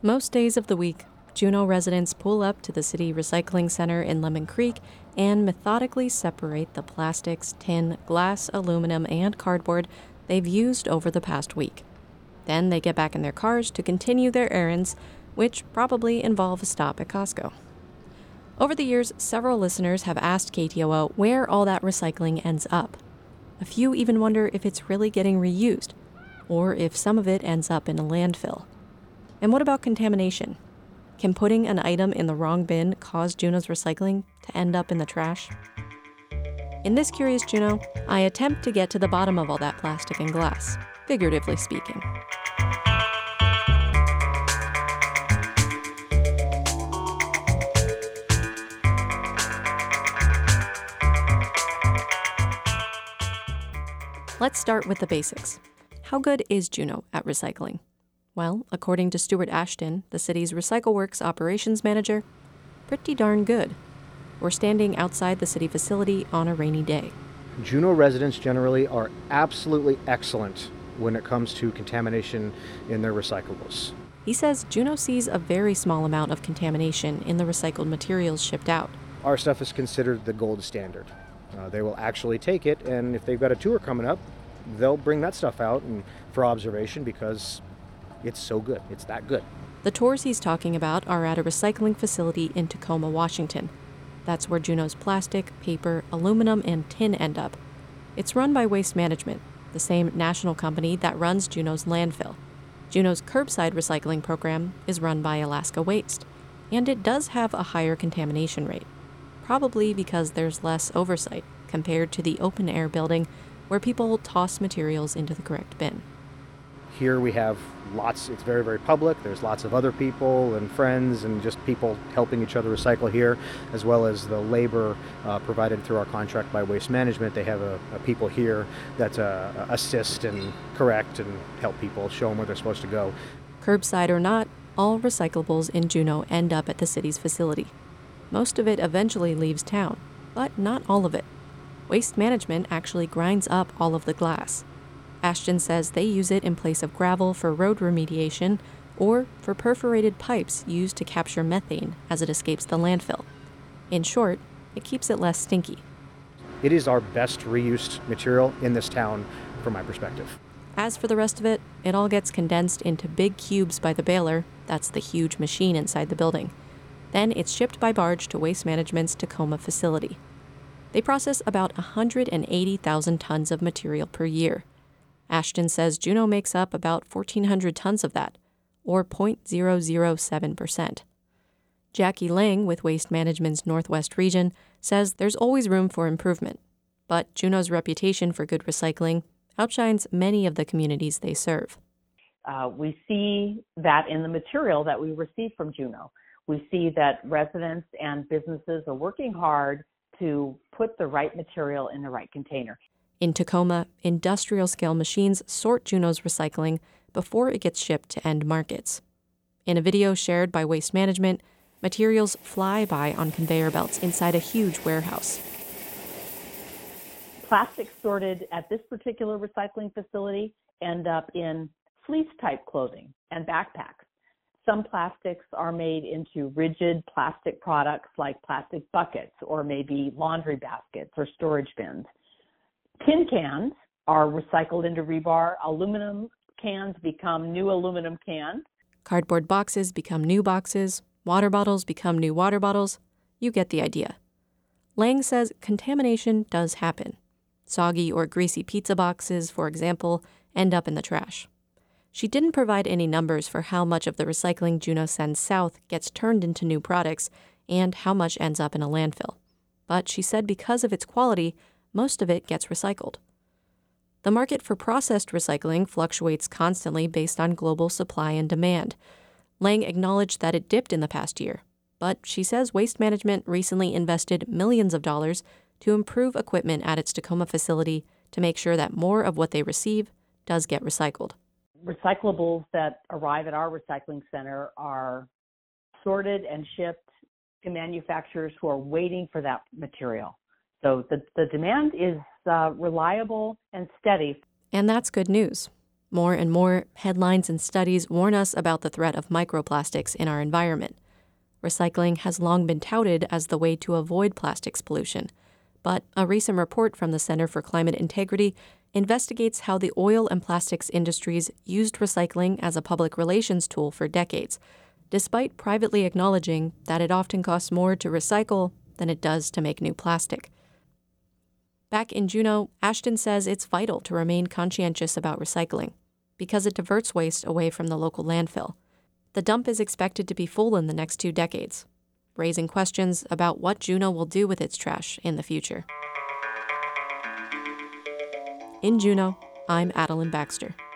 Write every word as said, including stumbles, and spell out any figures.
Most days of the week, Juneau residents pull up to the city recycling center in Lemon Creek and methodically separate the plastics, tin, glass, aluminum, and cardboard they've used over the past week. Then they get back in their cars to continue their errands, which probably involve a stop at Costco. Over the years, several listeners have asked K T O O where all that recycling ends up. A few even wonder if it's really getting reused, or if some of it ends up in a landfill. And what about contamination? Can putting an item in the wrong bin cause Juneau's recycling to end up in the trash? In this Curious Juneau, I attempt to get to the bottom of all that plastic and glass, figuratively speaking. Let's start with the basics. How good is Juneau at recycling? Well, according to Stuart Ashton, the city's RecycleWorks operations manager, pretty darn good. We're standing outside the city facility on a rainy day. Juneau residents generally are absolutely excellent when it comes to contamination in their recyclables. He says Juneau sees a very small amount of contamination in the recycled materials shipped out. Our stuff is considered the gold standard. Uh, they will actually take it, and if they've got a tour coming up, they'll bring that stuff out and for observation because it's so good. It's that good. The tours he's talking about are at a recycling facility in Tacoma, Washington. That's where Juneau's plastic, paper, aluminum, and tin end up. It's run by Waste Management, the same national company that runs Juneau's landfill. Juneau's curbside recycling program is run by Alaska Waste, and it does have a higher contamination rate, probably because there's less oversight compared to the open-air building where people toss materials into the correct bin. Here we have lots, it's very, very public. There's lots of other people and friends and just people helping each other recycle here, as well as the labor uh, provided through our contract by Waste Management. They have a, a people here that uh, assist and correct and help people, show them where they're supposed to go. Curbside or not, all recyclables in Juneau end up at the city's facility. Most of it eventually leaves town, but not all of it. Waste Management actually grinds up all of the glass. Ashton says they use it in place of gravel for road remediation or for perforated pipes used to capture methane as it escapes the landfill. In short, it keeps it less stinky. It is our best reused material in this town from my perspective. As for the rest of it, it all gets condensed into big cubes by the baler, that's the huge machine inside the building. Then it's shipped by barge to Waste Management's Tacoma facility. They process about one hundred eighty thousand tons of material per year. Ashton says Juneau makes up about fourteen hundred tons of that, or zero point zero zero seven percent. Jackie Lang with Waste Management's Northwest region says there's always room for improvement, but Juneau's reputation for good recycling outshines many of the communities they serve. Uh, we see that in the material that we receive from Juneau. We see that residents and businesses are working hard to put the right material in the right container. In Tacoma, industrial-scale machines sort Juneau's recycling before it gets shipped to end markets. In a video shared by Waste Management, materials fly by on conveyor belts inside a huge warehouse. Plastics sorted at this particular recycling facility end up in fleece-type clothing and backpacks. Some plastics are made into rigid plastic products like plastic buckets or maybe laundry baskets or storage bins. Tin cans are recycled into rebar. Aluminum cans become new aluminum cans. Cardboard boxes become new boxes. Water bottles become new water bottles. You get the idea. Lang says contamination does happen. Soggy or greasy pizza boxes, for example, end up in the trash. She didn't provide any numbers for how much of the recycling Juneau sends south gets turned into new products and how much ends up in a landfill. But she said because of its quality, most of it gets recycled. The market for processed recycling fluctuates constantly based on global supply and demand. Lang acknowledged that it dipped in the past year, but she says Waste Management recently invested millions of dollars to improve equipment at its Tacoma facility to make sure that more of what they receive does get recycled. Recyclables that arrive at our recycling center are sorted and shipped to manufacturers who are waiting for that material. So the, the demand is uh, reliable and steady. And that's good news. More and more headlines and studies warn us about the threat of microplastics in our environment. Recycling has long been touted as the way to avoid plastics pollution, but a recent report from the Center for Climate Integrity investigates how the oil and plastics industries used recycling as a public relations tool for decades, despite privately acknowledging that it often costs more to recycle than it does to make new plastic. Back in Juneau, Ashton says it's vital to remain conscientious about recycling because it diverts waste away from the local landfill. The dump is expected to be full in the next two decades, raising questions about what Juneau will do with its trash in the future. In Juneau, I'm Adeline Baxter.